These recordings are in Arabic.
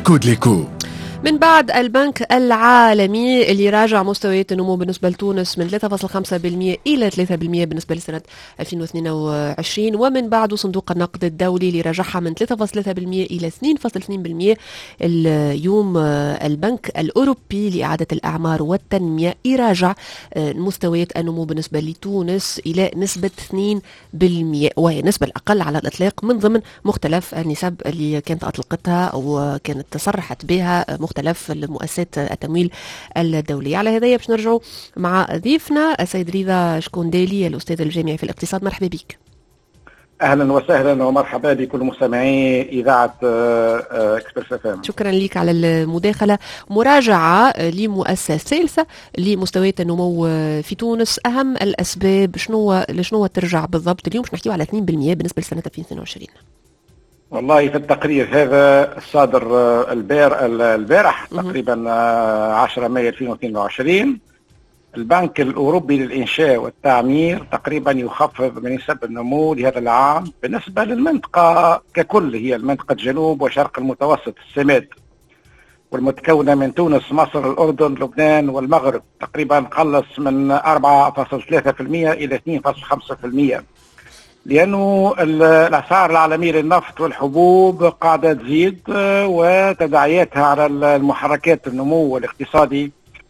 ديكود ليكو. من بعد البنك العالمي اللي راجع مستويات النمو بالنسبة لتونس من 3.5% إلى 3% بالنسبة لسنة 2022، ومن بعد صندوق النقد الدولي اللي راجعها من 3.3% إلى 2.2%. اليوم البنك الأوروبي لإعادة الأعمار والتنمية يراجع مستويات النمو بالنسبة لتونس إلى نسبة 2%، وهي النسبة الأقل على الإطلاق من ضمن مختلف النسب اللي كانت أطلقتها أو كانت تصرحت بها مختلف المؤسسات التمويل الدولية. على هذا باش نرجعوا مع ضيفنا السيد رضا شكوندالي الأستاذ الجامعي في الاقتصاد. مرحبا بك. اهلا وسهلا ومرحبا بكل مستمعي اذاعه اكسبرس اف ام. شكرا لك على المداخله. مراجعه لمؤسسه ثالثه لمستويات النمو في تونس، اهم الاسباب شنو ترجع بالضبط؟ اليوم باش نحكيو على 2% بالنسبه لسنه 2022. والله في التقرير هذا الصادر البارح تقريبا 10 مايو 2022، البنك الأوروبي للإنشاء والتعمير تقريبا يخفض من نسب النمو لهذا العام بالنسبة للمنطقة ككل، هي المنطقة جنوب وشرق المتوسط السماد، والمتكونة من تونس مصر الأردن لبنان والمغرب، تقريبا قلص من 4.3% إلى 2.5%، لأنه الأسعار العالمية للنفط والحبوب قاعدة تزيد وتداعياتها على المحركات النمو الاقتصادي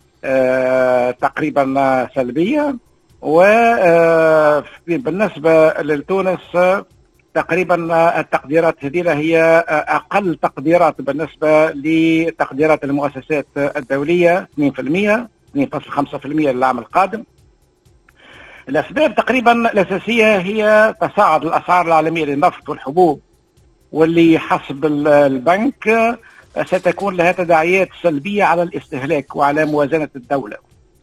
تقريبا سلبية. وبالنسبة لتونس تقريبا التقديرات هذه هي أقل تقديرات بالنسبة لتقديرات المؤسسات الدولية، 2%، 2.5% للعام القادم. الأسباب تقريبا الأساسية هي تصاعد الأسعار العالمية للنفط والحبوب، واللي حسب البنك ستكون لها تداعيات سلبية على الاستهلاك وعلى موازنة الدولة.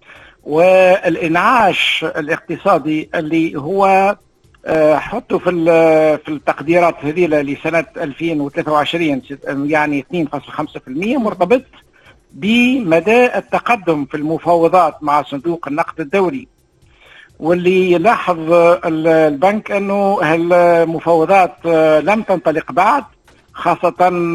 والإنعاش الاقتصادي اللي هو حطه في التقديرات هذه لسنة 2023 يعني 2.5%، مرتبط بمدى التقدم في المفاوضات مع صندوق النقد الدولي. واللي لاحظ البنك أنه المفاوضات لم تنطلق بعد، خاصة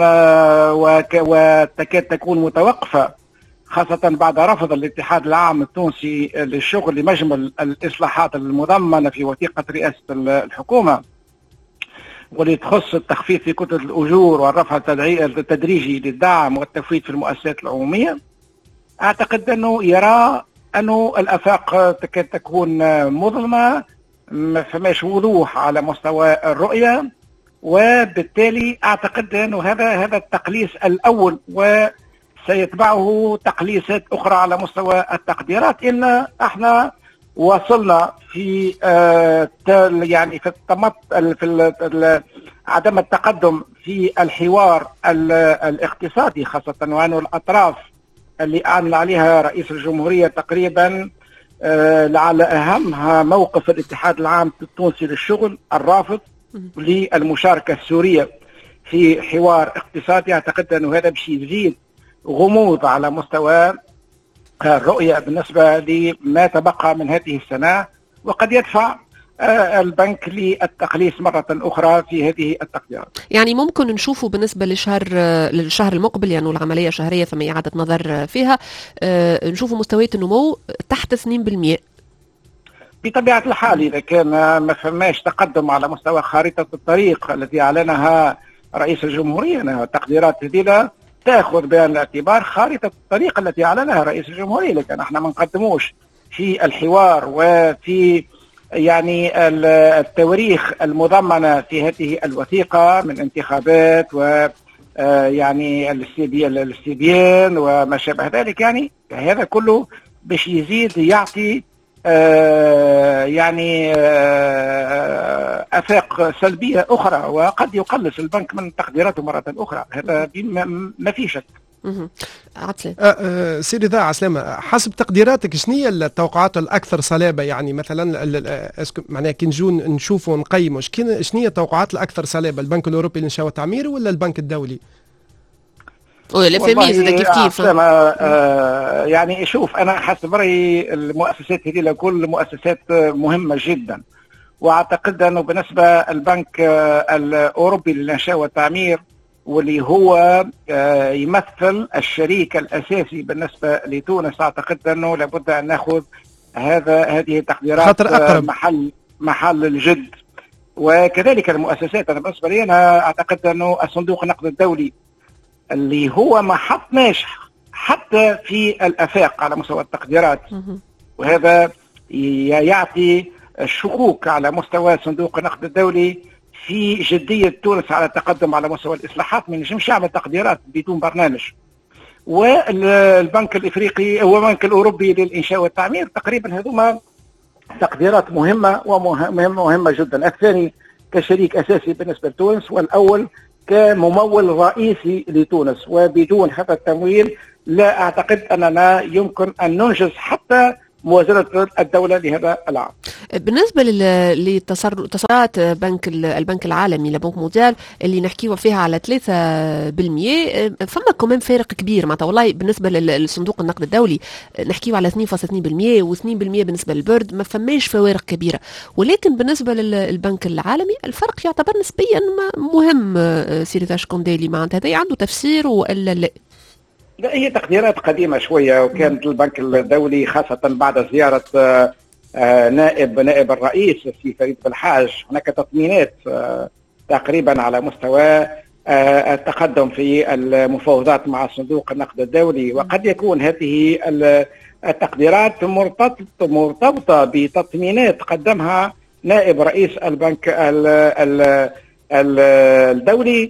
وتكاد تكون متوقفة، خاصة بعد رفض الاتحاد العام التونسي للشغل لمجمل الإصلاحات المضمنة في وثيقة رئاسة الحكومة، واللي تخص التخفيض في كتلة الأجور والرفع التدريجي للدعم والتفويض في المؤسسات العمومية. أعتقد أنه يرى أنه الآفاق تكاد تكون مظلمة، ما فماش وضوح على مستوى الرؤية، وبالتالي أعتقد أنه هذا التقليص الأول، وسيتبعه تقليصات أخرى على مستوى التقديرات. إن احنا وصلنا في يعني في عدم التقدم في الحوار الاقتصادي، خاصة وأنه الأطراف اللي أعلن عليها رئيس الجمهورية تقريبا لعل أهمها موقف الاتحاد العام التونسي للشغل الرافض للمشاركة السورية في حوار اقتصادي. أعتقد أنه هذا باش يزيد غموض على مستوى الرؤية بالنسبة لما تبقى من هذه السنة، وقد يدفع البنك للتقليص مرة أخرى في هذه التقديرات. يعني ممكن نشوفه بالنسبة للشهر المقبل، يعني العملية شهرية ثم إعادة نظر فيها، نشوفه مستويات النمو تحت 2%. بطبيعة الحال إذا كان ما فماش تقدم على مستوى خارطة الطريق التي أعلنها رئيس الجمهورية، أنها التقديرات هذه تأخذ بعين الاعتبار خارطة الطريق التي أعلنها رئيس الجمهورية، لكن احنا ما نقدموش في الحوار وفي يعني التواريخ المضمنة في هذه الوثيقة من انتخابات و يعني الاستبيان وما شابه ذلك. يعني هذا كله باش يزيد يعطي يعني آفاق سلبية أخرى، وقد يقلص البنك من تقديراته مرة أخرى، هذا ما في شك. سيدي رضا عسلامة، حسب تقديراتك شنو هي التوقعات الأكثر صلابة؟ يعني مثلا معناها كي نشوفوا ونقيموا شنو هي التوقعات الأكثر صلابة، البنك الأوروبي للإنشاء والتعمير ولا البنك الدولي؟ ولا فهمي كيف يعني شوف، أنا حسب رأيي المؤسسات هذه كل مؤسسات مهمة جدا، وأعتقد أنه بالنسبة البنك الأوروبي للإنشاء والتعمير واللي هو يمثل الشريك الأساسي بالنسبة لتونس. أعتقد أنه لابد أن نأخذ هذه التقديرات محل الجد، وكذلك المؤسسات. أنا بالنسبة لي أنا أعتقد أنه الصندوق النقد الدولي اللي هو محط ناجح حتى في الآفاق على مستوى التقديرات، وهذا يعطي الشكوك على مستوى صندوق النقد الدولي في جدية تونس على التقدم على مستوى الإصلاحات. ما نجمش يعمل تقديرات بدون برنامج. والبنك الإفريقي والبنك الأوروبي للإنشاء والتعمير تقريبا هذوما تقديرات مهمة ومهمة جدا. الثاني كشريك أساسي بالنسبة لتونس، والأول كممول رئيسي لتونس، وبدون هذا التمويل لا أعتقد أننا يمكن أن ننجز حتى موازنة الدولة لهذا العام. بالنسبة لتصريحات البنك العالمي لبنك مونديال اللي نحكيوا فيها على 3%، فما كمان فارق كبير معناتها. والله بالنسبة للصندوق النقد الدولي نحكيوا على 2.2% و2% بالنسبة للبرد، ما فماش فوارق كبيرة. ولكن بالنسبة للبنك العالمي الفرق يعتبر نسبيا مهم. سيري داشكونديلي معناتها هذا عنده تفسير ولا لا؟ لا، هي تقديرات قديمة شوية، وكانت البنك الدولي خاصة بعد زيارة نائب الرئيس السي فريد بالحاج هناك تطمينات تقريبا على مستوى التقدم في المفاوضات مع صندوق النقد الدولي. وقد يكون هذه التقديرات مرتبطة بتطمينات قدمها نائب رئيس البنك الدولي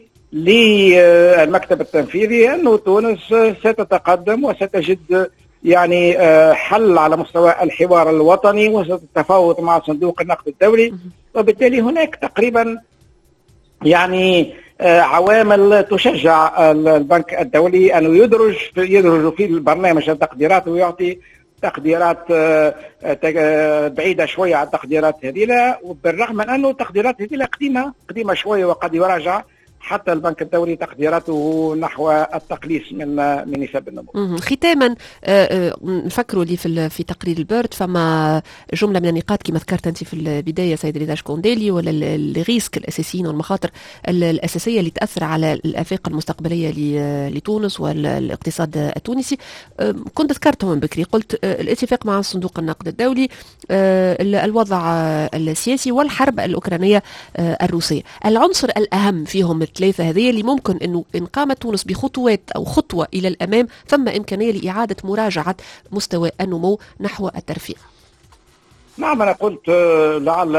للمكتب التنفيذي أنه تونس ستتقدم وستجد يعني حل على مستوى الحوار الوطني وستتفاوض مع صندوق النقد الدولي. وبالتالي هناك تقريبا يعني عوامل تشجع البنك الدولي أنه يدرج في البرنامج التقديرات ويعطي تقديرات بعيدة شوية عن التقديرات هذه، وبالرغم من أنه التقديرات هذه قديمة شوية، وقد يراجع حتى البنك الدولي تقديراته نحو التقليص من نسب النمو. ختاما نفكروا لي في تقرير البرد فما جمله من النقاط كما ذكرت انت في البدايه سيد داشكونديلي، ولا الريسك الاساسيين والمخاطر الاساسيه اللي تاثر على الافاق المستقبليه لتونس والاقتصاد التونسي. كنت ذكرتهم من بكري، قلت الاتفاق مع صندوق النقد الدولي، الوضع السياسي، والحرب الاوكرانيه الروسيه. العنصر الاهم فيهم الثلاثة هذه اللي ممكن أنه إن قامت تونس بخطوات أو خطوة إلى الأمام ثم إمكانية لإعادة مراجعة مستوى النمو نحو الترفيه. نعم، أنا قلت لعل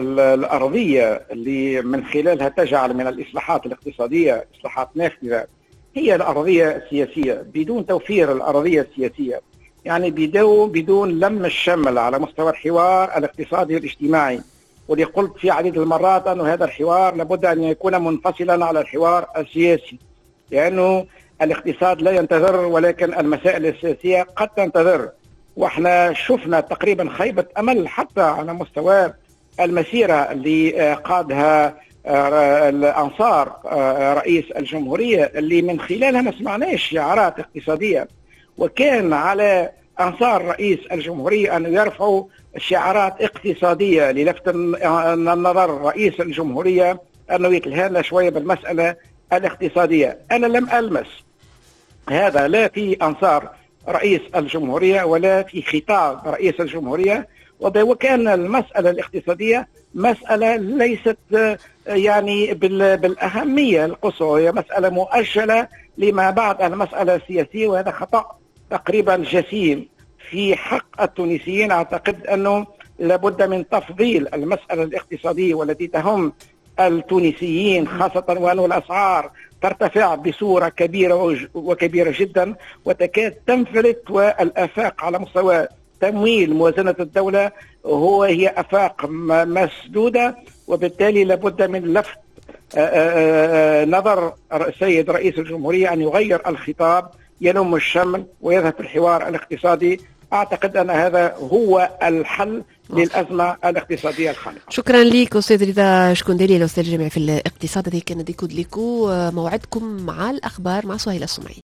الأرضية اللي من خلالها تجعل من الإصلاحات الاقتصادية إصلاحات نافذة هي الأرضية السياسية. بدون توفير الأرضية السياسية يعني بدون لم الشمل على مستوى الحوار الاقتصادي والاجتماعي، واللي قلت في عديد المرات أن هذا الحوار لابد أن يكون منفصلا على الحوار السياسي، لأنه الاقتصاد لا ينتظر ولكن المسائل السياسية قد تنتظر. واحنا شفنا تقريبا خيبة أمل حتى على مستوى المسيرة اللي قادها الأنصار رئيس الجمهورية، اللي من خلالها ما سمعناش شعارات اقتصادية، وكان على أنصار رئيس الجمهورية أن يرفعوا شعارات اقتصادية للفت النظر رئيس الجمهورية أنه يتلهانا شوية بالمسألة الاقتصادية. أنا لم ألمس هذا لا في أنصار رئيس الجمهورية ولا في خطاب رئيس الجمهورية، وكان المسألة الاقتصادية مسألة ليست يعني بالأهمية القصوى، هي مسألة مؤجلة لما بعد المسألة السياسية، وهذا خطأ تقريبا جسيم في حق التونسيين. أعتقد أنه لابد من تفضيل المسألة الاقتصادية والتي تهم التونسيين خاصة وأن الأسعار ترتفع بصورة كبيرة جدا وتكاد تنفلت، والآفاق على مستوى تمويل موازنة الدولة هي آفاق مسدودة، وبالتالي لابد من لفت نظر السيد رئيس الجمهورية أن يغير الخطاب ينم الشمل ويذهب في الحوار الاقتصادي. أعتقد أن هذا هو الحل للأزمة الاقتصادية الخانقة. شكرا لك أستاذ رضا شكونديلي، الأستاذ الجامعي في الاقتصاد. هذه كانت ديكود ليكو، موعدكم مع الأخبار مع سهيلة السمعي.